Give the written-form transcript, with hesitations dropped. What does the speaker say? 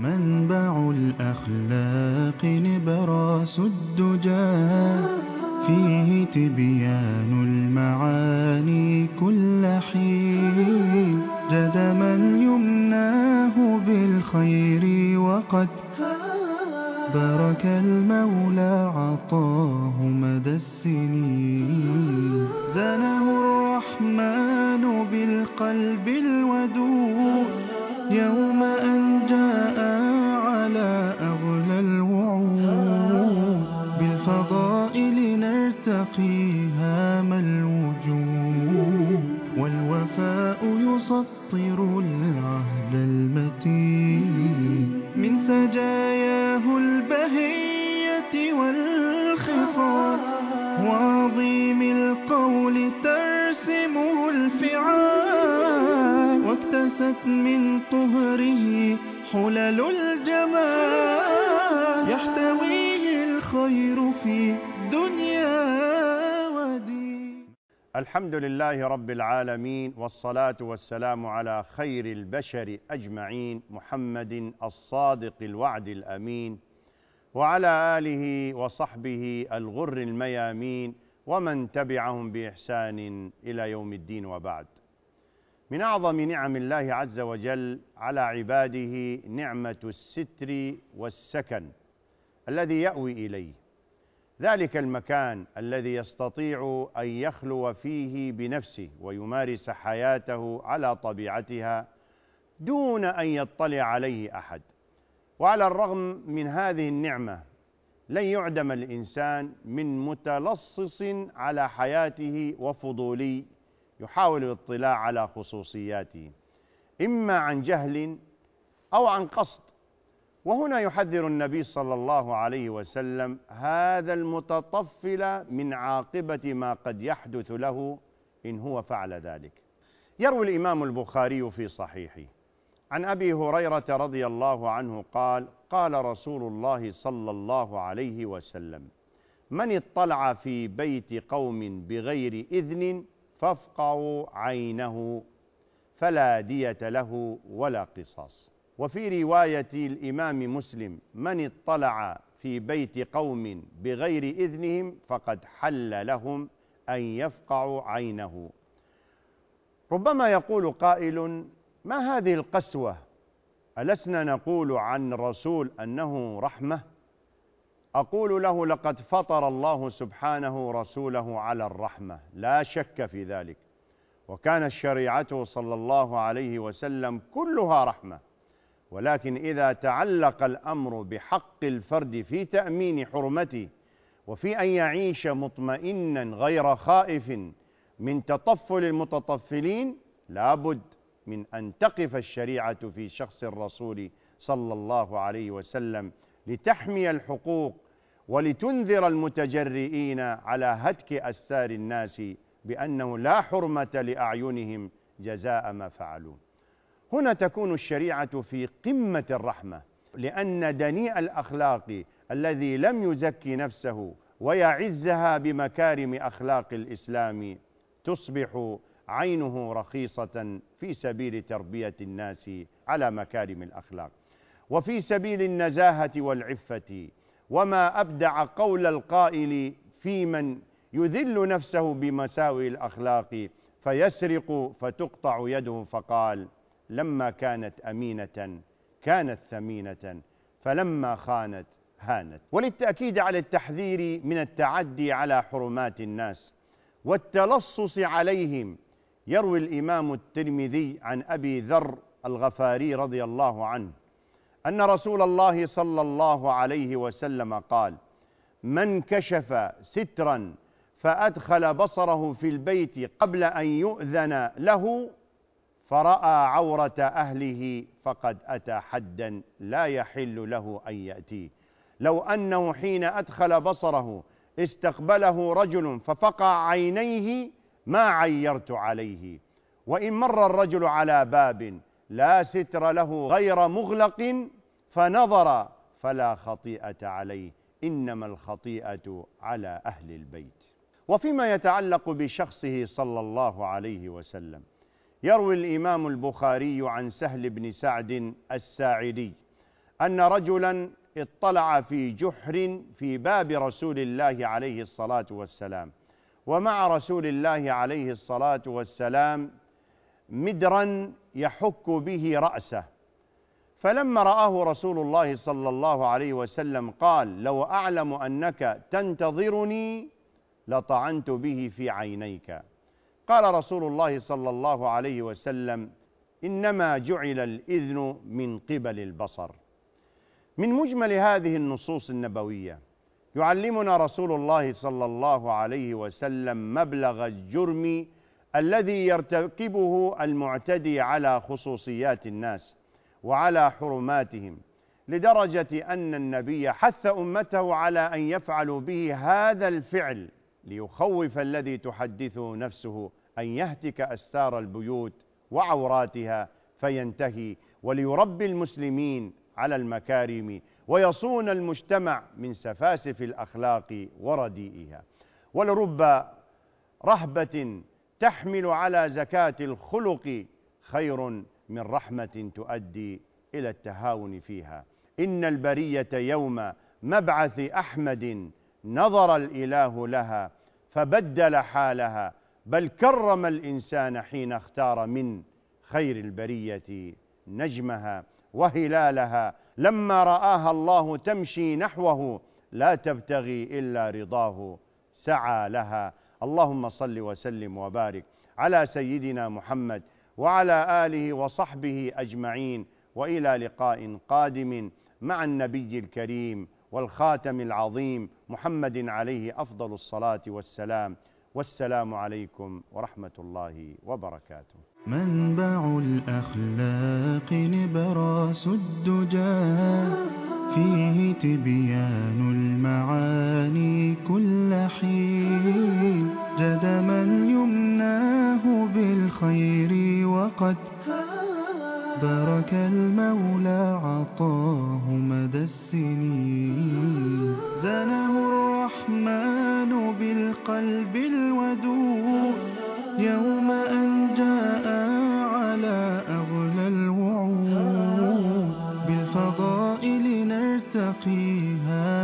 منبع الأخلاق نبراس الدجى، فيه تبيان المعاني كل حين، جد من يمناه بالخير وقد بارك المولى عطاه مدى السنين. زانه الرحمن بالقلب الودود يوم أن جاء على أغلى الوعود، بالفضائل نرتقي هام الوجود، والوفاء يسطر العهد المتين. من سجاياه البهية والخصال وعظيم القول ترسمه الفعال، واكتست من طهره حلل الجمال، يحتويه الخير في دنيا ودين. الحمد لله رب العالمين، والصلاة والسلام على خير البشر أجمعين، محمد الصادق الوعد الأمين، وعلى آله وصحبه الغر الميامين، ومن تبعهم بإحسان إلى يوم الدين، وبعد. من أعظم نعم الله عز وجل على عباده نعمة الستر والسكن الذي يأوي إليه، ذلك المكان الذي يستطيع أن يخلو فيه بنفسه ويمارس حياته على طبيعتها دون أن يطلع عليه أحد. وعلى الرغم من هذه النعمة لن يعدم الإنسان من متلصص على حياته وفضولي يحاول الاطلاع على خصوصياته، إما عن جهل أو عن قصد. وهنا يحذر النبي صلى الله عليه وسلم هذا المتطفل من عاقبة ما قد يحدث له إن هو فعل ذلك. يروي الإمام البخاري في صحيحه عن أبي هريرة رضي الله عنه قال: قال رسول الله صلى الله عليه وسلم: من اطلع في بيت قوم بغير إذن فافقعوا عينه فلا دية له ولا قصاص. وفي رواية الإمام مسلم: من اطلع في بيت قوم بغير إذنهم فقد حل لهم أن يفقعوا عينه. ربما يقول قائل: ما هذه القسوة؟ ألسنا نقول عن الرسول أنه رحمة؟ أقول له: لقد فطر الله سبحانه رسوله على الرحمة، لا شك في ذلك، وكانت شريعته صلى الله عليه وسلم كلها رحمة. ولكن إذا تعلق الأمر بحق الفرد في تأمين حرمته وفي أن يعيش مطمئنا غير خائف من تطفل المتطفلين، لابد من أن تقف الشريعة في شخص الرسول صلى الله عليه وسلم لتحمي الحقوق ولتنذر المتجرئين على هتك أستار الناس بأنه لا حرمة لأعينهم جزاء ما فعلوا. هنا تكون الشريعة في قمة الرحمة، لأن دنيء الأخلاق الذي لم يزكي نفسه ويعزها بمكارم أخلاق الإسلام تصبح عينه رخيصة في سبيل تربية الناس على مكارم الأخلاق، وفي سبيل النزاهة والعفة. وما أبدع قول القائل في من يذل نفسه بمساوئ الأخلاق فيسرق فتقطع يده، فقال: لما كانت أمينة كانت ثمينة، فلما خانت هانت. وللتأكيد على التحذير من التعدي على حرمات الناس والتلصص عليهم، يروي الإمام الترمذي عن أبي ذر الغفاري رضي الله عنه أن رسول الله صلى الله عليه وسلم قال: من كشف سترا فأدخل بصره في البيت قبل أن يؤذن له فرأى عورة أهله فقد أتى حدا لا يحل له أن يأتيه. لو أنه حين أدخل بصره استقبله رجل ففقع عينيه ما عيرت عليه. وإن مر الرجل على باب لا ستر له غير مغلق فنظر فلا خطيئة عليه، إنما الخطيئة على أهل البيت. وفيما يتعلق بشخصه صلى الله عليه وسلم، يروي الإمام البخاري عن سهل بن سعد الساعدي أن رجلا اطلع في جحر في باب رسول الله عليه الصلاة والسلام، ومع رسول الله عليه الصلاة والسلام مدرا يحك به رأسه. فلما رآه رسول الله صلى الله عليه وسلم قال: لو أعلم أنك تنتظرني لطعنت به في عينيك. قال رسول الله صلى الله عليه وسلم: إنما جعل الإذن من قبل البصر. من مجمل هذه النصوص النبوية يعلمنا رسول الله صلى الله عليه وسلم مبلغ الجرم الذي يرتكبه المعتدي على خصوصيات الناس وعلى حرماتهم، لدرجة أن النبي حث أمته على أن يفعلوا به هذا الفعل ليخوف الذي تحدثه نفسه أن يهتك أستار البيوت وعوراتها فينتهي، وليربي المسلمين على المكارم ويصون المجتمع من سفاسف الأخلاق ورديئها. ولرب رهبة تحمل على زكاة الخلق خير من رحمة تؤدي إلى التهاون فيها. إن البرية يوم مبعث أحمد نظر الإله لها فبدل حالها، بل كرم الإنسان حين اختار من خير البرية نجمها وهلالها، لما رآها الله تمشي نحوه لا تبتغي إلا رضاه سعى لها. اللهم صل وسلم وبارك على سيدنا محمد وعلى آله وصحبه أجمعين، وإلى لقاء قادم مع النبي الكريم والخاتم العظيم محمد عليه أفضل الصلاة والسلام. والسلام عليكم ورحمة الله وبركاته. منبع الأخلاق نبراس الدجى، فيه تبيان المعاني كل حين، جدما يمناه بالخير وقد بارك المولى عطاه مدى السنين. زنه الرحمن بالقلب الودود يوم أن جاء على أغلى الوعود، بالفضائل نرتقيها